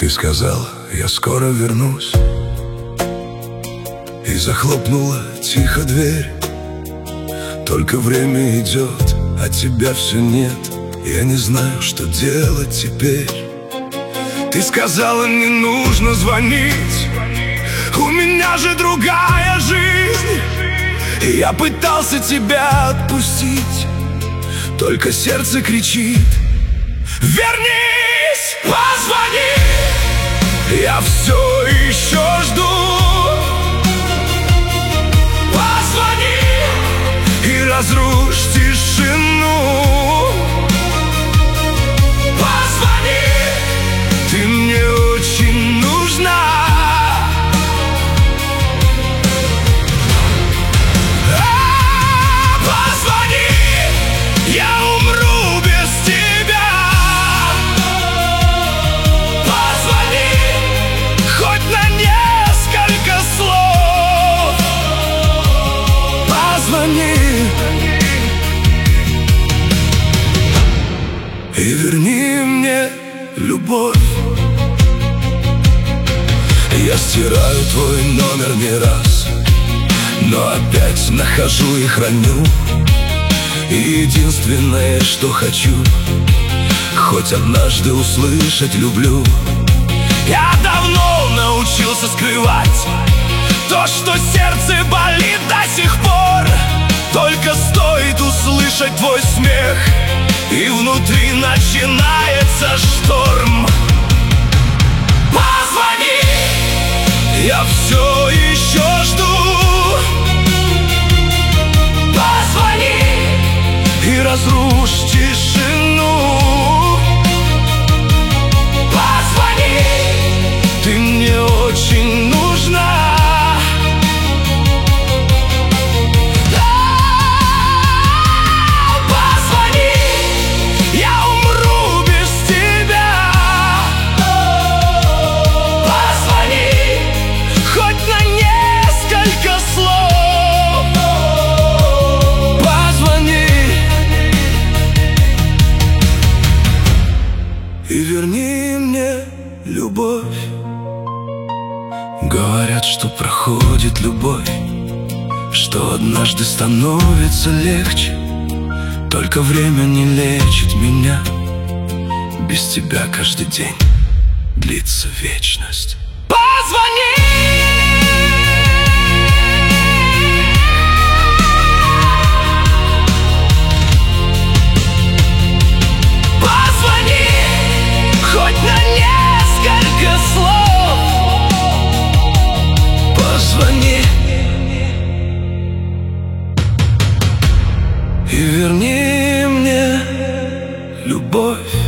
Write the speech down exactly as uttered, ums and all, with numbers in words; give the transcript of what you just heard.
Ты сказал, я скоро вернусь, и захлопнула тихо дверь. Только время идет, а тебя все нет. Я не знаю, что делать теперь. Ты сказала, не нужно звонить, у меня же другая жизнь. И я пытался тебя отпустить, только сердце кричит: вернись, позвони. Я все еще жду. Позвони и разрушь тишину. Позвони, ты мне очень нужна. А, позвони, я умру без тебя. Позвони, хоть на несколько слов. Позвони и верни мне любовь. Я стираю твой номер не раз, но опять нахожу и храню. И единственное, что хочу, хоть однажды услышать люблю. Я давно научился скрывать то, что сердце болит до сих пор. Только стоит услышать твой смех, и внутри начинается шторм. Позвони, я все еще жду. Позвони и разрушь тишину. Позвони, ты мне очень нужна. И верни мне любовь. Говорят, что проходит любовь, что однажды становится легче. Только время не лечит меня. Без тебя каждый день длится вечность. Позвони! Хоть на несколько слов. Позвони и верни мне любовь.